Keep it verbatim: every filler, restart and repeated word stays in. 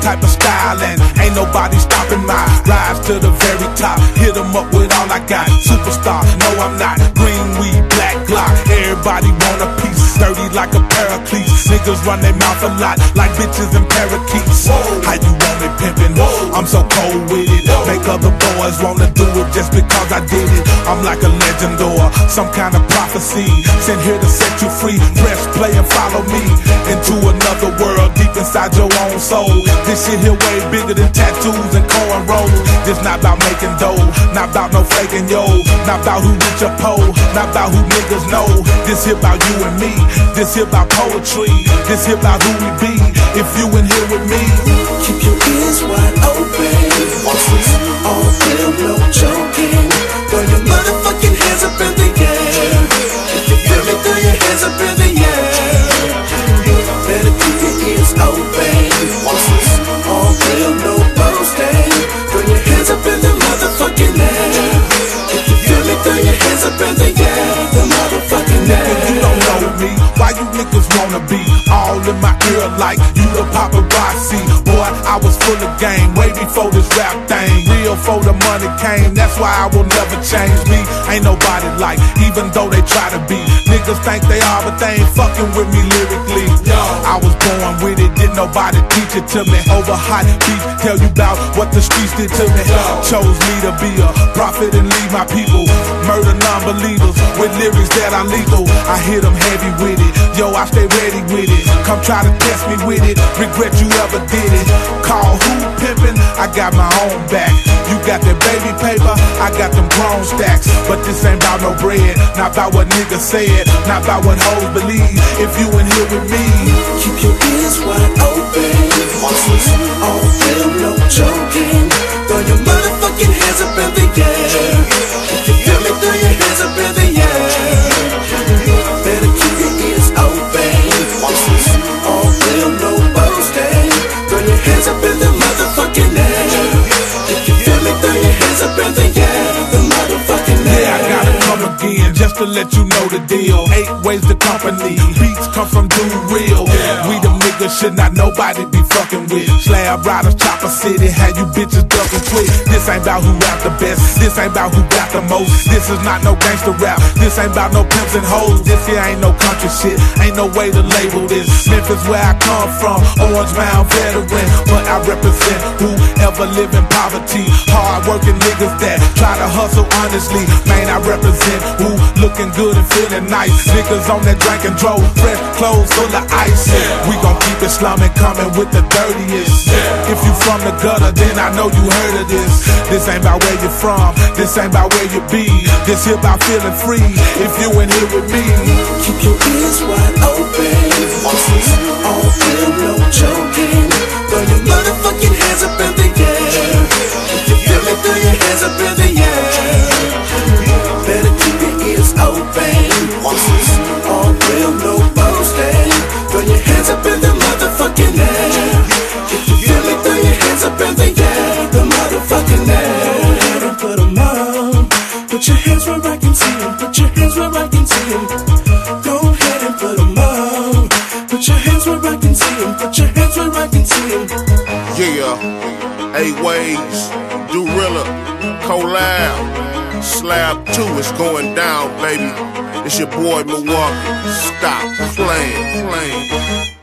type of style, and ain't nobody stopping my rise to the very top. Hit 'em up with all I got. Superstar, no I'm not. Green weed, black Glock. Everybody want a piece. Sturdy like a paraclete. Niggas run their mouth a lot like bitches and parakeets. How you want me pimpin'? I'm so cold with it. Make other boys wanna do it just because I did it. I'm like a legend or some kind of prophecy. Sent here to set you free. Press play and follow me into another world deep inside your own soul. This shit here way bigger than tattoos and cornrows. This not about making dough, not about no faking yo, not about who rich or poor, not about who niggas know. This here about you and me. This here about poetry. This here about who we be. If you in here with me, keep your ears wide open. All real, no joking. Throw your motherfucking hands up in the air. If you feel me, throw your hands up in the air. Better keep your ears open. All real, no boasting. Throw your hands up in the motherfucking air. If you feel me, throw your hands up in the air. The motherfucking air. If you don't know me, why you niggas wanna be all in my ear like you the paparazzi? Boy, I was full of game way before this rap thing. Real for the money came, that's why I will never change me. Ain't nobody like, even though they try to be. Niggas think they are, but they ain't fucking with me lyrically. I was born with it, didn't nobody teach it to me. Over hot beat, tell you about what the streets did to me. Chose me to be a prophet and lead my people. Murder non-believers with lyrics that are lethal. I hit them heavy with it, yo, I stay ready with it. Come try to test me with it, regret you ever did it. Call who pimpin', I got my own back. You got that baby paper, I got them grown stacks. But this ain't about no bread, not about what niggas said, not about what hoes believe. If you in here with me, keep your ears wide open. All real, no joking. Throw your motherfucking hands up in the air. If you feel me, throw your hands up in the air. Better keep your ears open. All real, no boasting. Throw your hands up in the motherfucking air. If you feel me, throw your hands up in the air. The motherfucking air. Yeah, I gotta come again just to let you know the deal. Eight ways to company. Beats come from Dude Real. We the niggas should not nobody be fucking with. Slab riders, Chopper City, how you bitches ducking quick. This ain't about who rap the best. This ain't about who got the most. This is not no gangster rap. This ain't about no pimps and hoes. This here ain't no country shit. Ain't no way to label this. Memphis where I come from, Orange Mound veteran. But I represent whoever live in poverty. Hard working niggas that try to hustle honestly. Man, I represent who looking good and feeling nice. Niggas on that drink and drove, fresh clothes full of ice. We gon' keep it slumming, coming with the dirtiest. If you from the gutter, then I know you heard of this. This ain't about where you from, this ain't about where you be. This here about feeling free. If you in here with me, keep your ears wide open. All real, no joking. Throw your motherfucking hands up in the air. If you feel me, throw your hands up in the air. Better keep your ears open. All real, no boasting. Throw your hands up in the motherfucking air. If you feel me, throw your hands up in the air. The motherfucking air. Go ahead and put 'em on. Put your hands where I can see 'em. Put your hands where I can see 'em. Go ahead and put 'em on. Put your hands where I can see 'em. Put your hands where I can see 'em. Yeah, eight ways, Dorilla, collab, slab two is going down, baby. It's your boy Milwaukee. Stop playing, playing.